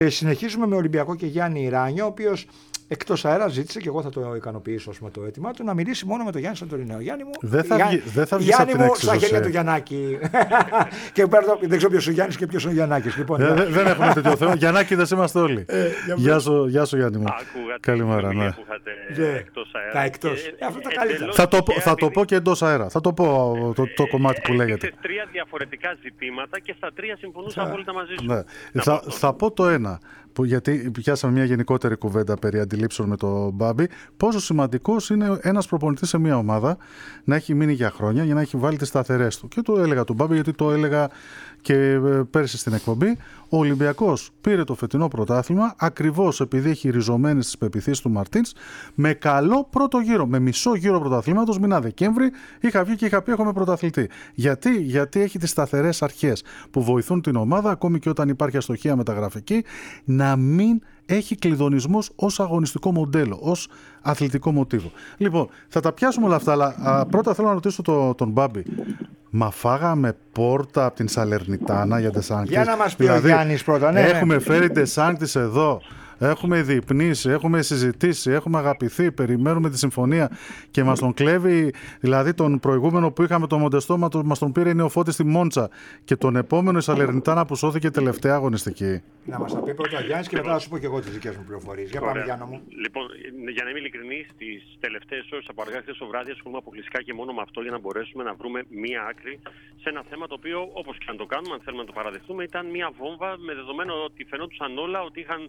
Συνεχίζουμε με Ολυμπιακό και Γιάννη Ράνιο, ο οποίος εκτός αέρα ζήτησε, και εγώ θα το ικανοποιήσω με το αίτημά του, να μιλήσει μόνο με τον Γιάννη Σαντορινέο. Γιάννη μου, δεν θα βγει Γιάννη μου, στα χέρια του Γιαννάκη. Και δεν ξέρω ποιος είναι ο Γιάννης και ποιος είναι ο Γιαννάκης. Λοιπόν, δεν έχουμε τέτοιο θέμα. Γιαννάκηδες είμαστε όλοι. Γεια σου Γιάννη μου. Καλημέρα. Ναι. Που είχατε εκτός αέρα. Τα εκτός. Αυτό τα καλύτερα. Θα το πω και εντός αέρα. Θα το πω το κομμάτι που λέγεται. Σε τρία διαφορετικά ζητήματα και στα τρία συμφωνούσα απόλυτα μαζί σου. Ναι. Θα πω το ένα. Γιατί πιάσαμε μια γενικότερη κουβέντα περί αντιλήψεων με τον Μπάμπη, πόσο σημαντικός είναι ένας προπονητής σε μια ομάδα να έχει μείνει για χρόνια για να έχει βάλει τις σταθερές του. Και το έλεγα του Μπάμπη, γιατί το έλεγα και πέρσι στην εκπομπή. Ο Ολυμπιακός πήρε το φετινό πρωτάθλημα ακριβώς επειδή έχει ριζωμένες τις πεποιθήσεις του Μαρτίνς, με καλό πρώτο γύρο, με μισό γύρο πρωταθλήματος. Μήνα Δεκέμβρη είχα βγει και είχα πει: έχουμε πρωταθλητή. Γιατί έχει τις σταθερές αρχές που βοηθούν την ομάδα, ακόμη και όταν υπάρχει αστοχία μεταγραφική, να μην έχει κλειδονισμούς ως αγωνιστικό μοντέλο, ως αθλητικό μοτίβο. Λοιπόν, θα τα πιάσουμε όλα αυτά, αλλά πρώτα θέλω να ρωτήσω τον Μπάμπη. Μα φάγαμε πόρτα από την Σαλερνιτάνα για Ντεσάνκτης? Για να μας πει ο Γιάννης πρώτα. Ναι, έχουμε φέρει Ντεσάνκτης εδώ, έχουμε διπνήσει, έχουμε συζητήσει, έχουμε αγαπηθεί, περιμένουμε τη συμφωνία και μας τον κλέβει. Δηλαδή τον προηγούμενο που είχαμε, τον Μοντεστό, μας τον πήρε η Νεοφώτη στη Μόντσα, και τον επόμενο η Σαλερνιτάνα που σώθηκε τελευταία αγωνιστική. Να μας τα πει πρώτα ο Γιάννης και μετά θα σου πω και εγώ τις δικές μου πληροφορίες. Για πάμε, Γιάννο μου. Λοιπόν, για να είμαι ειλικρινής, τις τελευταίες ώρες από αργά χθες το βράδυ ασχολούμαι αποκλειστικά και μόνο με αυτό, για να μπορέσουμε να βρούμε μία άκρη σε ένα θέμα το οποίο, όπως και αν το κάνουμε, αν θέλουμε να το παραδεχτούμε, ήταν μία βόμβα, με δεδομένο ότι φαινόντουσαν όλα ότι είχαν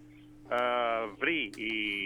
βρει οι...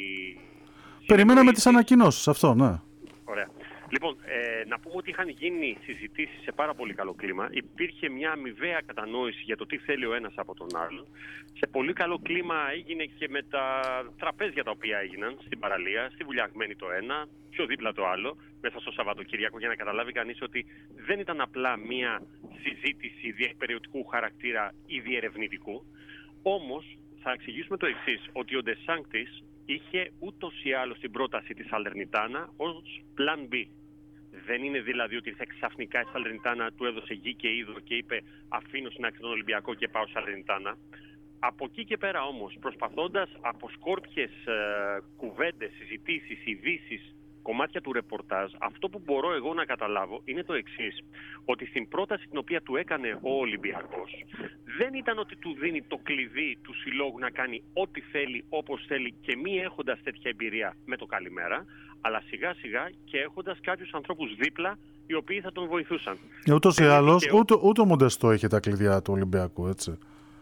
Περιμέναμε τις ανακοινώσεις, αυτό, ναι. Ωραία. Λοιπόν, να πούμε ότι είχαν γίνει συζητήσεις σε πάρα πολύ καλό κλίμα. Υπήρχε μια αμοιβαία κατανόηση για το τι θέλει ο ένας από τον άλλον. Σε πολύ καλό κλίμα έγινε και με τα τραπέζια τα οποία έγιναν στην παραλία, στη Βουλιαγμένη το ένα, πιο δίπλα το άλλο, μέσα στο Σαββατοκύριακο, για να καταλάβει κανείς ότι δεν ήταν απλά μια συζήτηση διεκπεριωτικού χαρακτήρα ή διερευνητικού. Όμως, θα εξηγήσουμε το εξής, ότι ο Ντεσάνκτης είχε ούτως ή άλλως την πρόταση της Σαλερνιτάνα ως plan B. Δεν είναι δηλαδή ότι ήρθε ξαφνικά η Σαλερνιτάνα, του έδωσε γη και είδο και είπε: αφήνω στην άκρη τον Ολυμπιακό και πάω Σαλερνιτάνα. Από εκεί και πέρα όμως, προσπαθώντας από σκόρπιες κουβέντες, συζητήσεις, ειδήσεις, κομμάτια του ρεπορτάζ, αυτό που μπορώ εγώ να καταλάβω είναι το εξής: ότι στην πρόταση την οποία του έκανε ο Ολυμπιακός, δεν ήταν ότι του δίνει το κλειδί του συλλόγου να κάνει ό,τι θέλει, όπως θέλει, και μη έχοντας τέτοια εμπειρία με το καλημέρα, αλλά σιγά σιγά και έχοντας κάποιους ανθρώπους δίπλα οι οποίοι θα τον βοηθούσαν. Ούτως ή άλλως, ούτε ο Μοντεστό είχε τα κλειδιά του Ολυμπιακού, έτσι.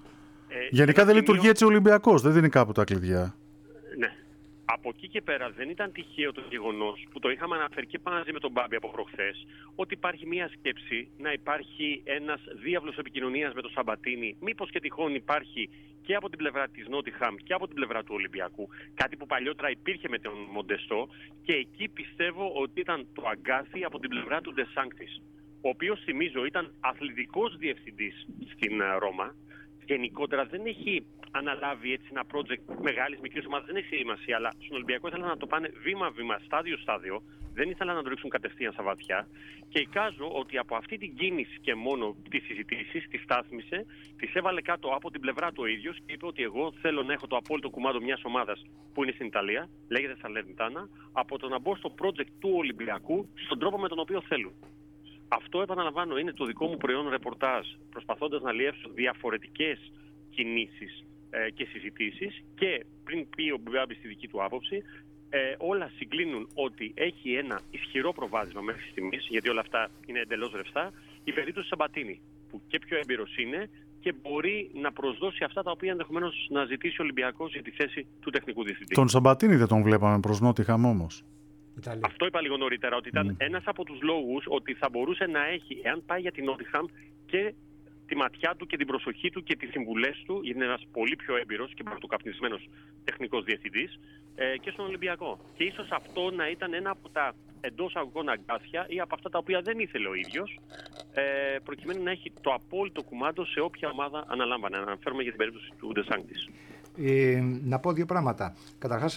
Γενικά δεν λειτουργεί έτσι ο Ολυμπιακός, δεν δίνει κάπου τα κλειδιά. Ναι. Από εκεί και πέρα δεν ήταν τυχαίο το γεγονός που το είχαμε αναφέρει και μαζί με τον Μπάμπη από προχθές, ότι υπάρχει μια σκέψη να υπάρχει ένας διάβλος επικοινωνίας με τον Σαμπατίνι, μήπως και τυχόν υπάρχει και από την πλευρά της Νότιχαμ και από την πλευρά του Ολυμπιακού, κάτι που παλιότερα υπήρχε με τον Μοντεστό, και εκεί πιστεύω ότι ήταν το αγκάθι από την πλευρά του Ντεσάνκτης, ο οποίος, θυμίζω, ήταν αθλητικός διευθυντής στην Ρώμα. Γενικότερα δεν έχει αναλάβει έτσι ένα project μεγάλης μικρής ομάδας, δεν έχει σημασία, αλλά στον Ολυμπιακό ήθελαν να το πάνε βήμα-βήμα, στάδιο-στάδιο, δεν ήθελαν να το ρίξουν κατευθείαν στα βαθιά, και εικάζω ότι από αυτή την κίνηση και μόνο τις συζητήσεις τις στάθμισε, τις έβαλε κάτω από την πλευρά του ο ίδιος και είπε ότι εγώ θέλω να έχω το απόλυτο κουμάντο μιας ομάδας που είναι στην Ιταλία, λέγεται Σαλερνιτάνα, από το να μπω στο project του Ολυμπιακού στον τρόπο με τον οποίο θέλουν. Αυτό, επαναλαμβάνω, είναι το δικό μου προϊόν ρεπορτάζ, προσπαθώντας να λιεύσω διαφορετικές κινήσεις και συζητήσεις, και πριν πει ο Μπάμπης στη δική του άποψη, όλα συγκλίνουν ότι έχει ένα ισχυρό προβάδισμα μέχρι στιγμής, γιατί όλα αυτά είναι εντελώς ρευστά, η περίπτωση Σαμπατίνι, που και πιο έμπειρος είναι και μπορεί να προσδώσει αυτά τα οποία ενδεχομένως να ζητήσει ο Ολυμπιακός για τη θέση του τεχνικού διευθυντή. Τον Σαμπατίνι δεν τον βλέπαμε προς Νότιχαμ όμως. Ιταλία. Αυτό είπα λίγο νωρίτερα, ότι ήταν ένας από τους λόγους ότι θα μπορούσε να έχει, εάν πάει για την Νότιχαμ, και τη ματιά του και την προσοχή του και τις συμβουλές του, γιατί είναι ένας πολύ πιο έμπειρος και πρωτοκαπνισμένος τεχνικός διευθυντής, και στον Ολυμπιακό. Και ίσως αυτό να ήταν ένα από τα εντός αγωγών αγκάθια ή από αυτά τα οποία δεν ήθελε ο ίδιος, προκειμένου να έχει το απόλυτο κουμάντο σε όποια ομάδα αναλάμβανε. Αναφέρομαι για την περίπτωση του Ντεσάνκτης. Να πω δύο πράγματα. Καταρχάς,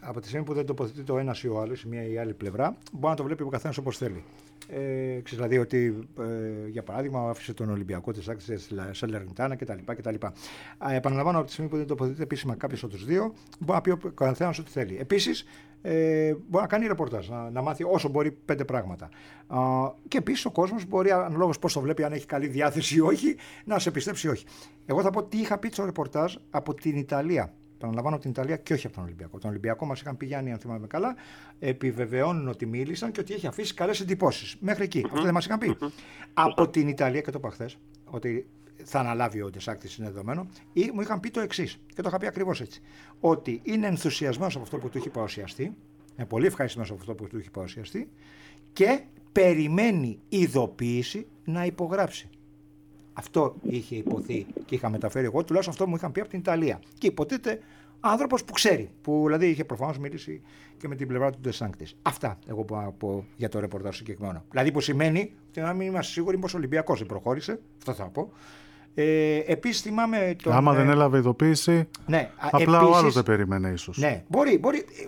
από τη στιγμή που δεν τοποθετείται ο ένας ή ο άλλος, η μία ή η άλλη πλευρά, μπορεί να το βλέπει ο καθένας όπως θέλει. Δηλαδή ότι, για παράδειγμα, άφησε τον Ολυμπιακό της Άκτης στη Σαλερνιτάνα κτλ. Επαναλαμβάνω, από τη στιγμή που δεν τοποθετείται επίσημα κάποιος από τους δύο, μπορεί να πει ο καθένας ό,τι θέλει. Επίσης, μπορεί να κάνει ρεπορτάζ, να μάθει όσο μπορεί 5 πράγματα. Και επίσης ο κόσμος μπορεί, αναλόγως πώς το βλέπει, αν έχει καλή διάθεση ή όχι, να σε πιστέψει ή όχι. Εγώ θα πω τι είχα πει στο ρεπορτάζ από την Ιταλία. Επαναλαμβάνω από την Ιταλία και όχι από τον Ολυμπιακό. Τον Ολυμπιακό μας είχαν πει, Γιάννη, αν θυμάμαι καλά, επιβεβαιώνουν ότι μίλησαν και ότι έχει αφήσει καλές εντυπώσεις. Μέχρι εκεί. Αυτό δεν μας είχαν πει. Από την Ιταλία, και το είπα χθες, ότι θα αναλάβει ο Ντεσάκτης, είναι δεδομένο, ή μου είχαν πει το εξής. Και το είχα πει ακριβώς έτσι. Ότι είναι ενθουσιασμένος από αυτό που του έχει παρουσιαστεί, είναι πολύ ευχαριστημένος από αυτό που του έχει παρουσιαστεί και περιμένει ειδοποίηση να υπογράψει. Αυτό είχε υποθεί και είχα μεταφέρει εγώ, τουλάχιστον αυτό μου είχαν πει από την Ιταλία. Και υποτίθεται άνθρωπος που ξέρει, που δηλαδή είχε προφανώς μιλήσει και με την πλευρά του Ντεσάκτης. Αυτά εγώ μπορώ να πω για το ρεπορτάζ συγκεκριμένο. Δηλαδή που σημαίνει ότι να μην είμαστε σίγουροι πως ο Ολυμπιακός δεν προχώρησε, αυτό θα πω. Επίσης θυμάμαι τον. Άμα δεν έλαβε ειδοποίηση, ναι, απλά επίσης, ο άλλος δεν περίμενε ίσως. Ναι, μπορεί.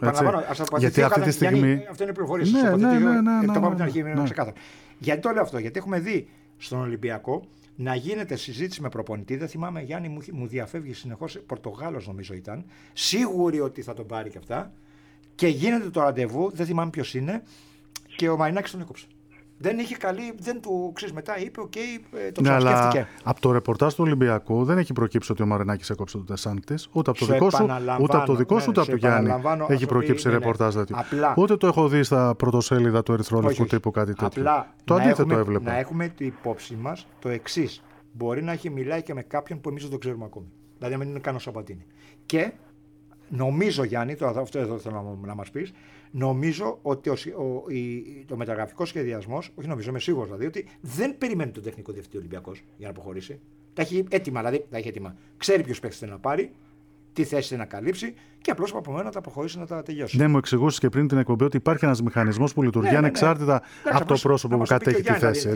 Γιατί αυτή τη στιγμή. Αυτό είναι πληροφορία. Ναι, το πάμε από την αρχή, είναι ξεκάθαρο. Γιατί το λέω αυτό, γιατί έχουμε δει στον Ολυμπιακό να γίνεται συζήτηση με προπονητή. Δεν θυμάμαι, Γιάννη, μου διαφεύγει συνεχώς. Πορτογάλος νομίζω ήταν. Σίγουροι ότι θα τον πάρει και αυτά. Και γίνεται το ραντεβού, δεν θυμάμαι ποιος είναι. Και ο Μαρινάκης τον έκοψε. Δεν είχε καλή, δεν του ξέρει μετά, είπε: «ΟΚ, το ξανασκέφτηκε». Αλλά από το ρεπορτάζ του Ολυμπιακού δεν έχει προκύψει ότι ο Μαρινάκης έκοψε τον Ντεσάκτης, ούτε από το δικό σου, ούτε από το δικό σου, ούτε από το Γιάννη. Έχει προκύψει ρεπορτάζ τέτοιο. Ούτε το έχω δει στα πρωτοσέλιδα του Ερυθρόλευκου τύπου κάτι τέτοιο. Απλά το αντίθετο έβλεπα. Να έχουμε την υπόψη μας το εξής. Μπορεί να έχει μιλάει και με κάποιον που εμείς δεν το ξέρουμε ακόμη. Δηλαδή, να μην είναι καν ο Σαμπατίνη. Και νομίζω, Γιάννη, αυτό εδώ θέλω να μας πεις, νομίζω ότι το μεταγραφικό σχεδιασμός, όχι νομίζω, είμαι σίγουρος δηλαδή, ότι δεν περιμένει τον τεχνικό διευθυντή Ολυμπιακός για να προχωρήσει. Τα έχει έτοιμα, δηλαδή τα έχει έτοιμα. Ξέρει ποιους παίκτες θέλει να πάρει, τι θέση θέλει να καλύψει και απλώς από μένα να τα προχωρήσει να τα τελειώσει. Ναι, μου εξηγούσες και πριν την εκπομπή ότι υπάρχει ένας μηχανισμός που λειτουργεί ανεξάρτητα από το πρόσωπο που κατέχει τη θέση.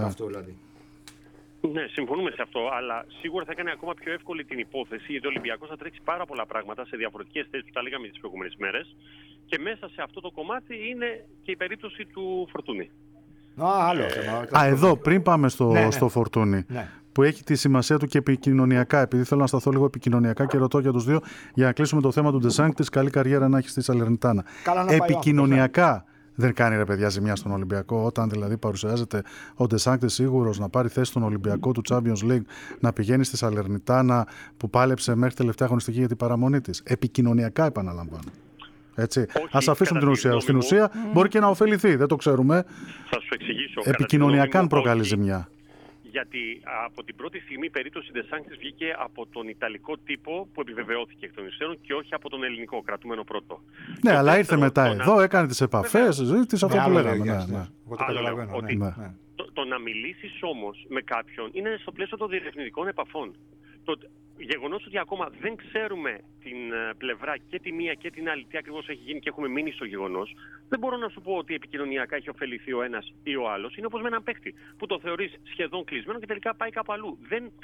Ναι, συμφωνούμε σε αυτό, αλλά σίγουρα θα έκανε ακόμα πιο εύκολη την υπόθεση, γιατί ο Ολυμπιακός θα τρέξει πάρα πολλά πράγματα σε διαφορετικές θέσεις που τα λέγαμε τις προηγούμενες μέρες. Και μέσα σε αυτό το κομμάτι είναι και η περίπτωση του Φορτούνη. Άλλο θέμα. Εδώ, πριν πάμε στο Φορτούνη, που έχει τη σημασία του και επικοινωνιακά, επειδή θέλω να σταθώ λίγο επικοινωνιακά και ρωτώ για τους δύο, για να κλείσουμε το θέμα του Ντεσάκτης, καλή καριέρα να έχει στη Σαλερνιτάνα. Επικοινωνιακά. Δεν κάνει, ρε παιδιά, ζημιά στον Ολυμπιακό, όταν δηλαδή παρουσιάζεται ο Ντεσάκτης σίγουρος να πάρει θέση στον Ολυμπιακό του Champions League, να πηγαίνει στη Σαλερνιτάνα που πάλεψε μέχρι τελευταία αγωνιστική για την παραμονή της. Επικοινωνιακά, επαναλαμβάνω. Έτσι. Ας αφήσουμε την ουσία. Στην ουσία μπορεί και να ωφεληθεί, δεν το ξέρουμε. Θα σου εξηγήσω. Επικοινωνιακά αν προκαλεί ζημιά. Γιατί από την πρώτη στιγμή η περίπτωση Ντεσάκτης βγήκε από τον Ιταλικό τύπο που επιβεβαιώθηκε εκ των υστέρων και όχι από τον ελληνικό, κρατούμενο πρώτο. Ναι, και αλλά ήρθε μετά εδώ, έκανε τις επαφές, συζήτησε αυτό που λέγαμε. Εγώ το καταλαβαίνω. Το να μιλήσεις όμως με κάποιον είναι στο πλαίσιο των διερευνητικών επαφών. Το γεγονός ότι ακόμα δεν ξέρουμε την πλευρά και τη μία και την άλλη τι ακριβώς έχει γίνει και έχουμε μείνει στο γεγονός, δεν μπορώ να σου πω ότι επικοινωνιακά έχει ωφεληθεί ο ένας ή ο άλλος. Είναι όπως με έναν παίκτη που το θεωρείς σχεδόν κλεισμένο και τελικά πάει κάπου αλλού.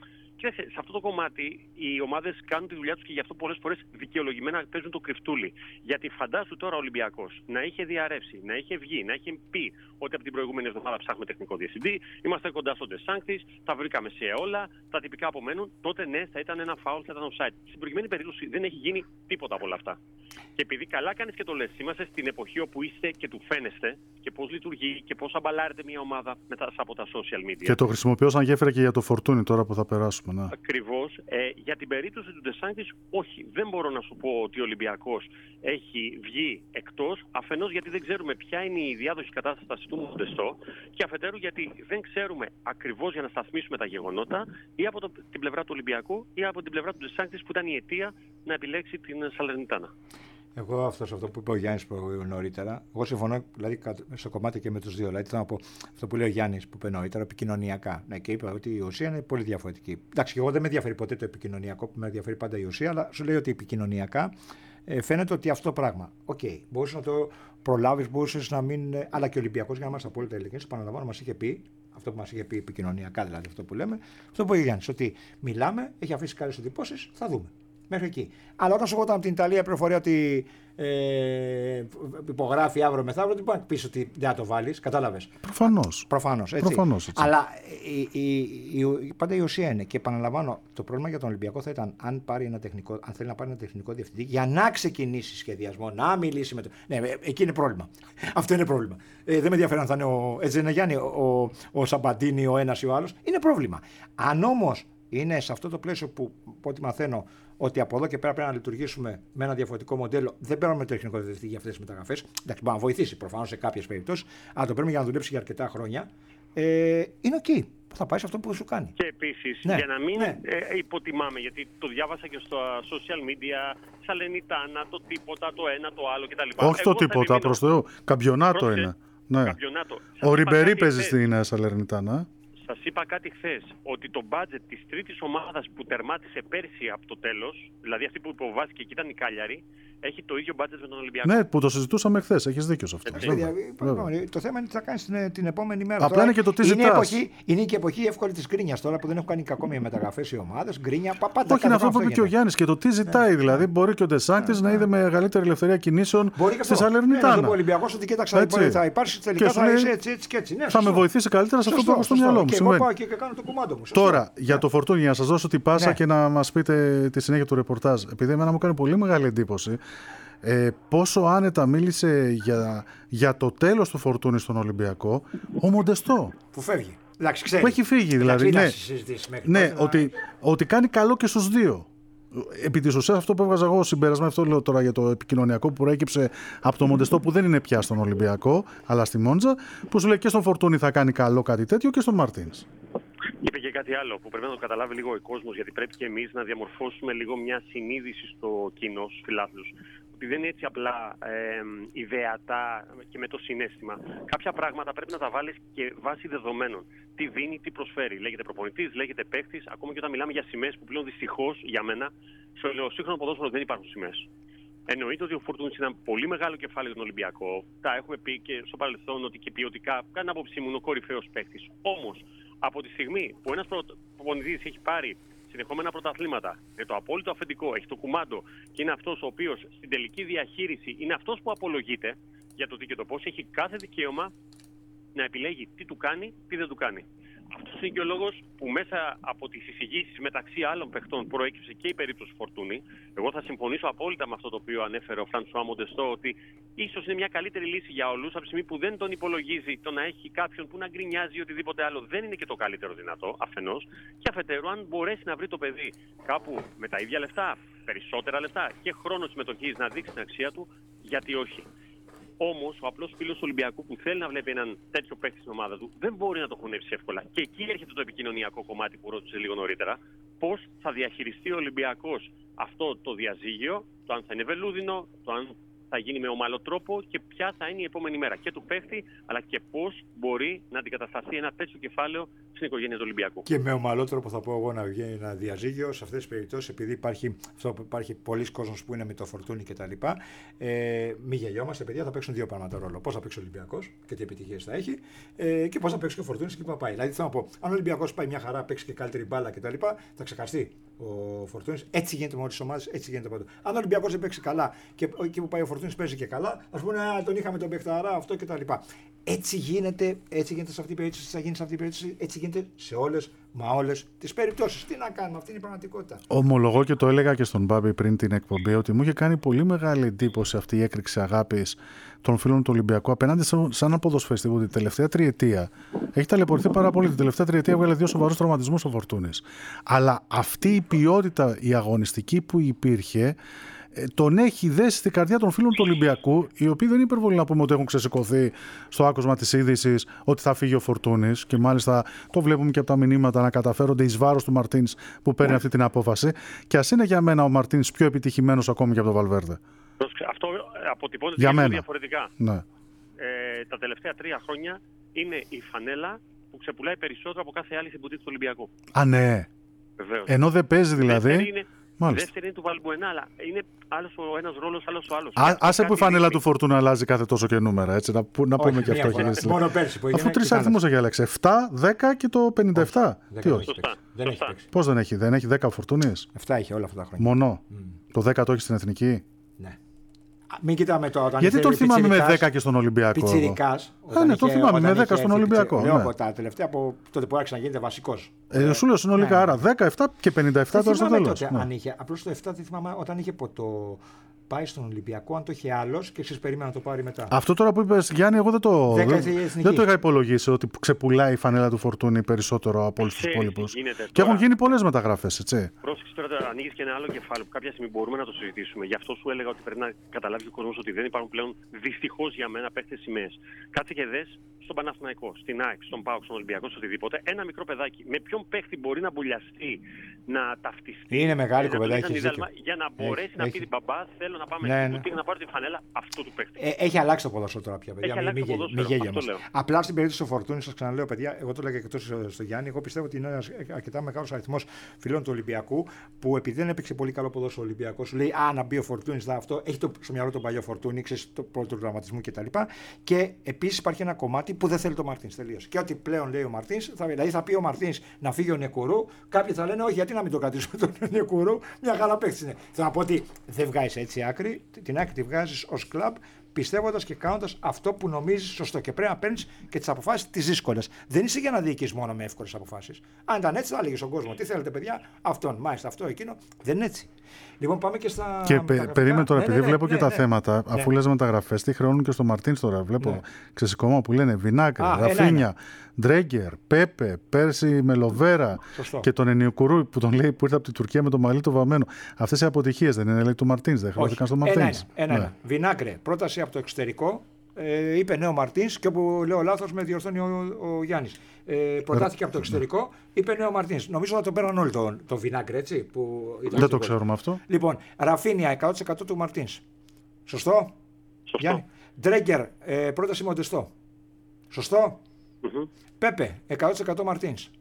Σε αυτό το κομμάτι οι ομάδες κάνουν τη δουλειά τους και γι' αυτό πολλές φορές δικαιολογημένα παίζουν το κρυφτούλι. Γιατί φαντάσου τώρα ο Ολυμπιακός να είχε διαρρεύσει, να είχε βγει, να είχε πει ότι από την προηγούμενη εβδομάδα ψάχνουμε τεχνικό διευθυντή, είμαστε κοντά στον Ντεσάκτης, τα βρήκαμε σε όλα, τα τυπικά απομένουν, τότε ναι, θα ήταν ένα φάουλ, θα ήταν offside. Στην προηγούμενη περίπτωση δεν έχει γίνει τίποτα από όλα αυτά. Και επειδή καλά κάνεις και το λες, είμαστε στην εποχή όπου είστε και του φαίνεστε και πώς λειτουργεί και πώς αμπαλάρεται μια ομάδα μετά από τα social media. Και το χρησιμοποιώ σαν γέφυρα και για το Φορτούνι τώρα που θα περάσουμε. Ναι. Ακριβώς. Για την περίπτωση του Ντεσάκτης, όχι. Δεν μπορώ να σου πω ότι ο Ολυμπιακός έχει βγει εκτός, αφενός γιατί δεν ξέρουμε ποια είναι η διάδοχη κατάσταση του Μοντεστό και αφετέρου γιατί δεν ξέρουμε ακριβώς για να σταθμίσουμε τα γεγονότα ή από την πλευρά του Ολυμπιακού ή από την πλευρά του Ντεσάκτης που ήταν η αιτία να επιλέξει την Σαλερνιτάνα. Εγώ αυτό που είπε ο Γιάννης νωρίτερα, εγώ συμφωνώ δηλαδή, στο κομμάτι και με τους δύο. Δηλαδή, θέλω να πω αυτό που λέει ο Γιάννης που είπε νωρίτερα, επικοινωνιακά. Ναι, και είπε ότι η ουσία είναι πολύ διαφορετική. Εντάξει, και εγώ δεν με ενδιαφέρει ποτέ το επικοινωνιακό, που με ενδιαφέρει πάντα η ουσία, αλλά σου λέει ότι επικοινωνιακά φαίνεται ότι αυτό το πράγμα. Οκ, μπορούσε να το προλάβει, μπορούσε να μην. Αλλά και ο Ολυμπιακός, για να είμαστε απόλυτα ειλικρινείς, επαναλαμβάνω, μας είχε πει, αυτό που μας είχε πει επικοινωνιακά δηλαδή, αυτό που λέμε, αυτό που είπε ο Γιάννης, ότι μιλάμε, έχει αφήσει καλές εντυπώσεις, θα δούμε. Μέχρι εκεί. Αλλά όταν σου έρχονταν από την Ιταλία πληροφορία ότι υπογράφει αύριο μεθαύριο, δεν μπορεί να πει ότι δεν θα το βάλει. Κατάλαβες. Προφανώς. Έτσι. Αλλά πάντα η ουσία είναι, και επαναλαμβάνω, το πρόβλημα για τον Ολυμπιακό θα ήταν αν θέλει να πάρει ένα τεχνικό διευθυντή για να ξεκινήσει σχεδιασμό, να μιλήσει με το. Ναι, εκεί είναι πρόβλημα. Αυτό είναι πρόβλημα. Δεν με ενδιαφέρει αν θα είναι έτσι δεν είναι Γιάννη, ο Σαμπαντίνη, ο ένας ή ο άλλος. Είναι πρόβλημα. Αν όμως είναι σε αυτό το πλαίσιο που, από ό,τι μαθαίνω, ότι από εδώ και πέρα πρέπει να λειτουργήσουμε με ένα διαφορετικό μοντέλο, δεν παίρνουμε το τεχνικό διευθυντή για αυτές τις μεταγραφές. Εντάξει, μπορεί να βοηθήσει προφανώς σε κάποιες περιπτώσεις, αλλά το παίρνουμε για να δουλέψει για αρκετά χρόνια. Είναι εκεί που θα πάει σε αυτό που σου κάνει. Και επίσης, για να μην υποτιμάμε, γιατί το διάβασα και στα social media, Σαλερνιτάνα, το τίποτα, το ένα, το άλλο κτλ. Όχι το τίποτα, προς Θεού. Καμπιονάτο είναι. Ναι. Ο Ριμπερί παίζει στην Σαλερνιτάνα. Σας είπα κάτι χθες, ότι το μπάτζετ της τρίτης ομάδας που τερμάτισε πέρσι από το τέλος, δηλαδή αυτή που υποβάθηκε και ήταν η Κάλιαρη, έχει το ίδιο μπάτζετ με τον Ολυμπιακό. Ναι, που το συζητούσαμε χθες, έχεις δίκιο σε αυτό. Το θέμα είναι τι θα κάνεις την επόμενη μέρα. Απλά είναι και το τι ζητάς. Είναι και η εποχή εύκολη της γκρίνιας τώρα που δεν έχουν κάνει κακόμοιες μεταγραφές οι ομάδες. Γκρίνια, όχι, είναι αυτό που είπε και ο Γιάννης και το τι ζητάει. Δηλαδή, μπορεί και ο Ντεσάκτης να είδε μεγαλύτερη ελευθερία κινήσεων στη Σαλερνιτάνα. Ο Ολυμπιακός ότι κοίταξα, θα υπάρξει τελικά, θα είσαι έτσι και έτσι. Θα με βοηθήσει καλύτερα σε αυτό που έχω στο μυαλό μου. Εγώ πάω και κάνω το κουμάντο μου. Τώρα, για το Φορτούνι, για να σας δώσω την πάσα και να μας πείτε τη συνέχεια του ρεπορτάζ. Επειδή εμένα μου κάνει πολύ μεγάλη εντύπωση πόσο άνετα μίλησε για το τέλος του Φορτούνι στον Ολυμπιακό ο Μοντεστό. Που φεύγει. Εντάξει, που έχει φύγει δηλαδή. Ναι, ότι κάνει καλό και στους δύο. Επί της ουσίας αυτό που έβγαζα εγώ συμπέρασμα, αυτό λέω τώρα για το επικοινωνιακό που προέκυψε από το Μοντεστό που δεν είναι πια στον Ολυμπιακό αλλά στη Μόντζα, που σου λέει και στον Φορτούνι θα κάνει καλό κάτι τέτοιο και στον Μαρτίνς. Είπε και κάτι άλλο που πρέπει να το καταλάβει λίγο ο κόσμος, γιατί πρέπει και εμείς να διαμορφώσουμε λίγο μια συνείδηση στο κοινό, στους φιλάθλους, ότι δεν είναι έτσι απλά ιδεατά και με το συναίσθημα. Κάποια πράγματα πρέπει να τα βάλεις και βάσει δεδομένων. Τι δίνει, τι προσφέρει. Λέγεται προπονητής, λέγεται παίκτης, ακόμα και όταν μιλάμε για σημαίες που πλέον δυστυχώς για μένα στο σύγχρονο ποδόσφαιρο δεν υπάρχουν σημαίες. Εννοείται ότι ο Φορτούνης είναι ένα πολύ μεγάλο κεφάλαιο για τον Ολυμπιακό. Τα έχουμε πει και στο παρελθόν ότι και ποιοτικά, κατά άποψή μου, είναι ο κορυφαίος παίκτης. Όμως, από τη στιγμή που ένας προπονητής έχει πάρει συνεχόμενα πρωταθλήματα με το απόλυτο αφεντικό, έχει το κουμάντο και είναι αυτός ο οποίος στην τελική διαχείριση είναι αυτός που απολογείται για το τι και το πώς, έχει κάθε δικαίωμα να επιλέγει τι του κάνει, τι δεν του κάνει. Αυτός είναι και ο λόγος που μέσα από τις εισηγήσεις μεταξύ άλλων παιχτών προέκυψε και η περίπτωση Φορτούνη. Εγώ θα συμφωνήσω απόλυτα με αυτό το οποίο ανέφερε ο Φρανσουά Μοντεστό, ότι ίσως είναι μια καλύτερη λύση για όλους από τη στιγμή που δεν τον υπολογίζει το να έχει κάποιον που να γκρινιάζει ή οτιδήποτε άλλο. Δεν είναι και το καλύτερο δυνατό, αφενός. Και αφετέρου, αν μπορέσει να βρει το παιδί κάπου με τα ίδια λεφτά, περισσότερα λεφτά και χρόνο συμμετοχής να δείξει την αξία του, γιατί όχι. Όμως, ο απλός φίλος του Ολυμπιακού που θέλει να βλέπει έναν τέτοιο παίκτη στην ομάδα του δεν μπορεί να το χωνέψει εύκολα. Και εκεί έρχεται το επικοινωνιακό κομμάτι που ρώτησε λίγο νωρίτερα. Πώς θα διαχειριστεί ο Ολυμπιακός αυτό το διαζύγιο, το αν θα είναι βελούδινο, το αν θα γίνει με ομαλό τρόπο και ποια θα είναι η επόμενη μέρα και του παίχτη, αλλά και πώς μπορεί να αντικατασταθεί ένα τέτοιο κεφάλαιο στην οικογένεια του Ολυμπιακού. Και με ομαλό τρόπο θα πω εγώ να βγαίνει ένα διαζύγιο σε αυτές τις περιπτώσεις, επειδή υπάρχει πολλοί κόσμος που είναι με το Φορτούνι κτλ. Μη γελιόμαστε, παιδιά, θα παίξουν δύο πράγματα ρόλο. Πώς θα παίξει ο Ολυμπιακός και τι επιτυχίες θα έχει και πώς θα παίξει και ο Φορτούνις και πού θα πάει. Δηλαδή θέλω να πω, αν ο Ολυμπιακός πάει μια χαρά, παίξει και καλύτερη μπάλα κτλ., θα ξεχαστεί ο Φορτούνις. Έτσι γίνεται με όλες τις ομάδες, έτσι γίνεται παντού. Αν ο Ολυμπιακός δεν παίξει καλά και εκεί που πάει ο Φορτούνις παίζει και καλά, ας πούμε τον είχαμε τον παιχταρά αυτό κτλ. Έτσι γίνεται σε αυτή την περίπτωση, θα γίνει σε αυτή την περίπτωση, έτσι γίνεται σε όλες τις περιπτώσεις. Τι να κάνουμε, αυτή είναι η πραγματικότητα. Ομολογώ και το έλεγα και στον Μπάμπη πριν την εκπομπή ότι μου είχε κάνει πολύ μεγάλη εντύπωση αυτή η έκρηξη αγάπης των φίλων του Ολυμπιακού απέναντι σε έναν ποδοσφαιριστή που την τελευταία τριετία έχει ταλαιπωρηθεί πάρα πολύ. Την τελευταία τριετία έβγαλε 2 σοβαρούς τραυματισμούς ο Φορτούνης. Αλλά αυτή η ποιότητα, η αγωνιστική που υπήρχε, τον έχει δέσει στην καρδιά των φίλων του Ολυμπιακού, οι οποίοι δεν είναι υπερβολή να πούμε ότι έχουν ξεσηκωθεί στο άκουσμα της είδησης ότι θα φύγει ο Φορτούνης, και μάλιστα το βλέπουμε και από τα μηνύματα να καταφέρονται εις βάρος του Μαρτίνς που παίρνει αυτή την απόφαση. Και ας είναι για μένα ο Μαρτίνς πιο επιτυχημένος ακόμη και από τον Βαλβέρδε. Αυτό αποτυπώνεται για διαφορετικά. Ναι. Τα τελευταία 3 χρόνια είναι η φανέλα που ξεπουλάει περισσότερο από κάθε άλλη στην μπουτίκ του Ολυμπιακού. Α, ναι. Βεβαίως. Ενώ δεν παίζει δηλαδή. Μάλιστα. Δεύτερη είναι του Βαλμπουενά, αλλά είναι άλλος ο ένας ρόλος, άλλος ο άλλος. Άσε που η φανέλα του Φορτούνα αλλάζει κάθε τόσο και νούμερα, έτσι, να πούμε και αυτό. Μόνο πέρσι που έγινε. Αφού 3 αριθμούς έχει Άλεξ, 7, 10 και το 57. Τι όχι. Πώς δεν έχει 10 ο Φορτούνης? 7 είχε όλα αυτά τα χρόνια. Μόνο. Το 10 το έχει στην Εθνική. Ναι. Μην κοιτάμε το. Γιατί τον θυμάμαι με 10 και στον Ολυμπιακό? Πιτσιρικάς. Ναι, τον θυμάμαι με 10 στον Ολυμπιακό. Λέω από τα τελευταία, από τότε που άρχισε να γίνεται βασικός. Σου λέω συνολικά, άρα 10, 7 και 57 τώρα στο τέλος. Απλώς το 7 δεν θυμάμαι όταν είχε το πάει στον Ολυμπιακό, αν το είχε άλλος και εσείς περίμενα να το πάρει μετά. Αυτό τώρα που είπες, Γιάννη, εγώ δεν το είχα υπολογίσει ότι ξεπουλάει η φανέλα του Φορτούνη περισσότερο από όλους τους υπόλοιπους. Και έχουν γίνει πολλές μεταγραφές, έτσι. Πρόσεξε τώρα, ανοίγεις και ένα άλλο κεφάλαιο που κάποια στιγμή μπορούμε να το συζητήσουμε. Γι' αυτό σου έλεγα ότι πρέπει να καταλάβει ο κόσμος ότι δεν υπάρχουν πλέον, δυστυχώς για μένα, παίχτες σημαίες. Κάτσε και δες στον Παναθηναϊκό, στην ΑΕΚ, στον ΠΑΟΚ, στον Ολυμπιακό, σε οτιδήποτε. Ένα μικρό παιδάκι. Με ποιον παίχτη μπορεί να μπουλιαστεί, να ταυτιστεί? Είναι μεγάλη κουβέντα. Για να μπορέσει να πει μπαμπά, θέλω να πάμε να πάρω τη φανέλα αυτού του παίχτη. Έχει αλλάξει το ποδόσφαιρο τώρα πια, παιδιά. Μην γέλια μας. Απλά στην περίπτωση του Φορτούνη, σας ξαναλέω, παιδιά, εγώ το έλεγα και τόσο στο Γιάννη. Εγώ πιστεύω ότι είναι ένας αρκετά μεγάλος αριθμός φιλών του Ολυμπιακού που επειδή δεν έπαιξε πολύ καλό ποδόσφαιρο ο Ολυμπιακός, σου λέει να μπει ο Φορτούνης, αυτό. Έχει στο μυαλό τον παλιό Φορτούνη, ξέρει το πρώτο του τραυματισμού κτλ. Και επίσης υπάρχει ένα κομμάτι που δεν θέλει το Μαρτίνς. Τελείως. Και ό,τι πλέον λέει ο Μαρτίνς, δηλαδή θα πει ο Μαρτίνς να φύγει ο Νεκουρού, κάποιοι θα λένε όχι, γιατί να μην το κρατήσουμε τον Νεκουρού, μια καλά παίχτη είναι. Θέλω να πω ότι δεν βγάζεις έτσι άκρη, την άκρη τη βγάζεις ως κλαμπ, πιστεύοντας και κάνοντας αυτό που νομίζεις σωστό. Και πρέπει να παίρνεις και τις αποφάσεις τις δύσκολες. Δεν είσαι για να διοικείς μόνο με εύκολες αποφάσεις. Αν ήταν έτσι, θα έλεγε στον κόσμο: τι θέλετε, παιδιά, αυτόν, μάλιστα, αυτό, εκείνο. Δεν είναι έτσι. Λοιπόν, πάμε και στα. Και περίμενε τώρα, επειδή βλέπω και τα θέματα, αφού λες μεταγραφές, τι χρεώνουν και στο Μαρτίνς τώρα. Βλέπω ξεσηκώμα που λένε Βινάκρη, Ραφίνια, Ντρέγκερ, Πέπε, πέρσι με Λοβέρα και τον Ενιοκουρού που τον λέει που ήρθε από την Τουρκία με το μαλλί το βαμμένο. Αυτές οι αποτυχίες δεν είναι, λέει, του Μαρτίνς, δεν χρεώθηκαν στο Μαρτίνς? Ένα. Βινάκρε, πρόταση από το εξωτερικό. Είπε ναι ο Μαρτίνς και όπου λέω λάθος με διορθώνει ο Γιάννης. Προτάθηκε από το εξωτερικό, είπε ναι ο Μαρτίνς. Νομίζω ότι το πέραν όλοι το Βινάκρε, έτσι. Που δεν το ξέρουμε αυτό. Λοιπόν, Ραφίνια 100% του Μαρτίνς. Σωστό. Γιάννη. Ντρέγκερ, πρόταση Μοντεστό. Σωστό. Πέπε, 100% Μαρτίνς.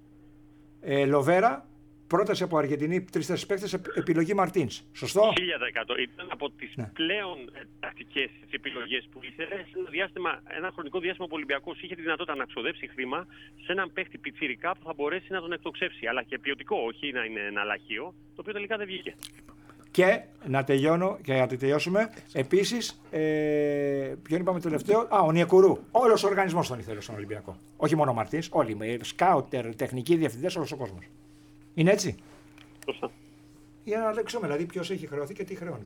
Λοβέρα, πρόταση από Αργεντινή, 3-4 παίκτες, επιλογή Μαρτίνς. Σωστό. 1000%. Ήταν από τις πλέον τακτικές επιλογές που ήθελε. Ένα χρονικό διάστημα που ο Ολυμπιακός είχε τη δυνατότητα να ξοδέψει χρήμα σε έναν παίκτη πιτσιρικά που θα μπορέσει να τον εκτοξεύσει. Αλλά και ποιοτικό, όχι να είναι ένα λαχείο, το οποίο τελικά δεν βγήκε. Και να τελειώνω και να τελειώσουμε. Επίσης, ποιον είπαμε τελευταίο? Ο Νιεκουρού. Όλος ο οργανισμός τον ήθελε στον Ολυμπιακό. Όχι μόνο ο Μαρτίνς, όλοι. Σκάουτερ, τεχνικοί διευθυντές, όλος ο κόσμος. Είναι έτσι. Σωστά. Για να λέξουμε δηλαδή ποιος έχει χρεωθεί και τι χρεώνει.